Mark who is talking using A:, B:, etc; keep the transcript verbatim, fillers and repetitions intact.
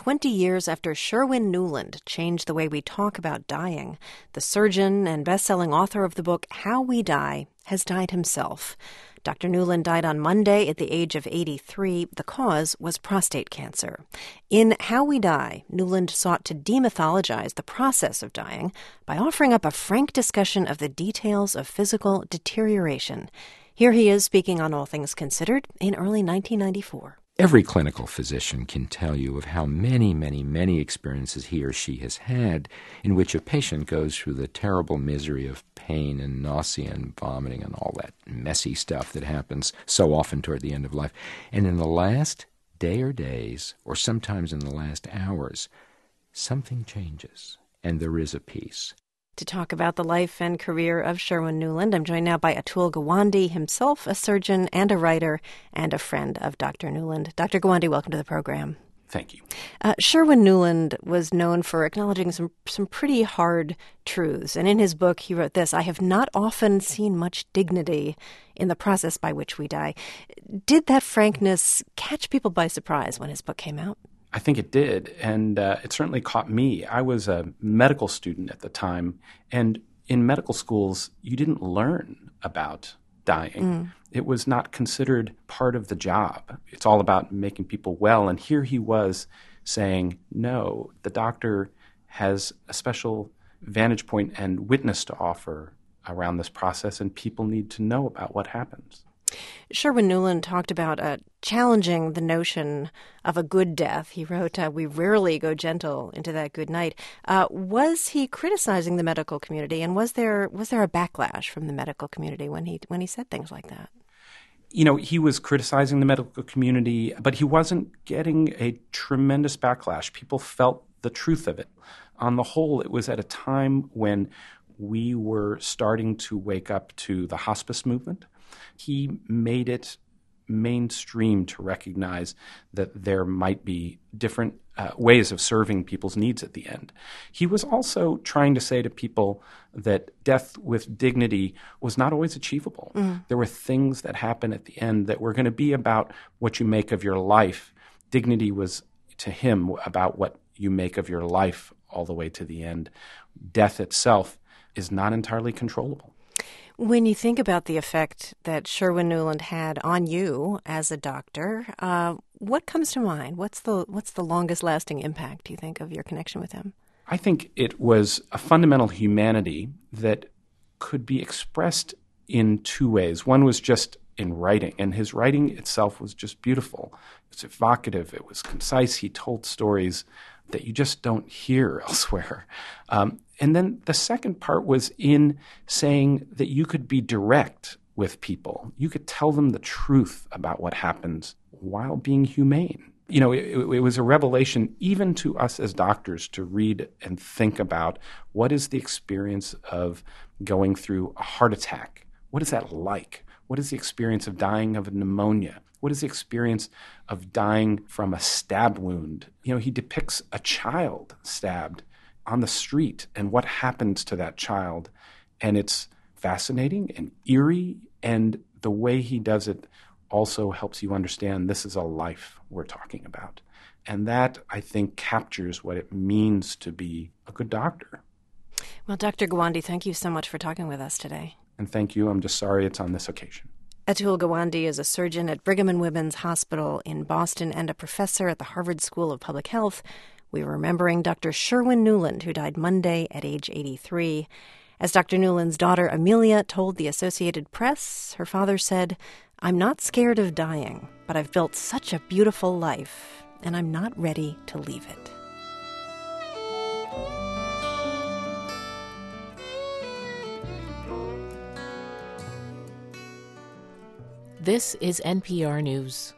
A: twenty years after Sherwin Nuland changed the way we talk about dying, the surgeon and best-selling author of the book How We Die has died himself. Doctor Nuland died on Monday at the age of eighty-three. The cause was prostate cancer. In How We Die, Nuland sought to demythologize the process of dying by offering up a frank discussion of the details of physical deterioration. Here he is speaking on All Things Considered in early nineteen ninety-four.
B: Every clinical physician can tell you of how many, many, many experiences he or she has had in which a patient goes through the terrible misery of pain and nausea and vomiting and all that messy stuff that happens so often toward the end of life. And in the last day or days, or sometimes in the last hours, something changes and there is a peace.
A: To talk about the life and career of Sherwin Nuland, I'm joined now by Atul Gawande, himself a surgeon and a writer and a friend of Doctor Nuland. Doctor Gawande, welcome to the program.
C: Thank you.
A: Uh, Sherwin Nuland was known for acknowledging some, some pretty hard truths. And in his book, he wrote this: "I have not often seen much dignity in the process by which we die." Did that frankness catch people by surprise when his book came out?
C: I think it did, and uh, it certainly caught me. I was a medical student at the time, and in medical schools, you didn't learn about dying. Mm. It was not considered part of the job. It's all about making people well, and here he was saying, no, the doctor has a special vantage point and witness to offer around this process, and people need to know about what happens.
A: Sherwin Nuland talked about uh, challenging the notion of a good death. He wrote, uh, we rarely go gentle into that good night. Uh, was he criticizing the medical community, and was there was there a backlash from the medical community when he when he said things like that?
C: You know, he was criticizing the medical community, but he wasn't getting a tremendous backlash. People felt the truth of it. On the whole, it was at a time when we were starting to wake up to the hospice movement. He made it mainstream to recognize that there might be different uh, ways of serving people's needs at the end. He was also trying to say to people that death with dignity was not always achievable. Mm. There were things that happen at the end that were going to be about what you make of your life. Dignity was, to him, about what you make of your life all the way to the end. Death itself is not entirely controllable.
A: When you think about the effect that Sherwin Nuland had on you as a doctor, uh, what comes to mind? What's the what's the longest lasting impact, do you think, of your connection with him?
C: I think it was a fundamental humanity that could be expressed in two ways. One was just in writing, and his writing itself was just beautiful. It was evocative. It was concise. He told stories that you just don't hear elsewhere. Um, and then the second part was in saying that you could be direct with people. You could tell them the truth about what happens while being humane. You know, it, it was a revelation even to us as doctors to read and think about what is the experience of going through a heart attack. What is that like? What is the experience of dying of pneumonia? What is the experience of dying from a stab wound? You know, he depicts a child stabbed on the street and what happens to that child. And it's fascinating and eerie, and the way he does it also helps you understand this is a life we're talking about. And that, I think, captures what it means to be a good doctor.
A: Well, Doctor Gawande, thank you so much for talking with us today.
C: And thank you. I'm just sorry it's on this occasion.
A: Atul Gawande is a surgeon at Brigham and Women's Hospital in Boston and a professor at the Harvard School of Public Health. We were remembering Doctor Sherwin Nuland, who died Monday at age eighty-three. As Doctor Nuland's daughter Amelia told the Associated Press, her father said, "I'm not scared of dying, but I've built such a beautiful life, and I'm not ready to leave it."
D: This is N P R News.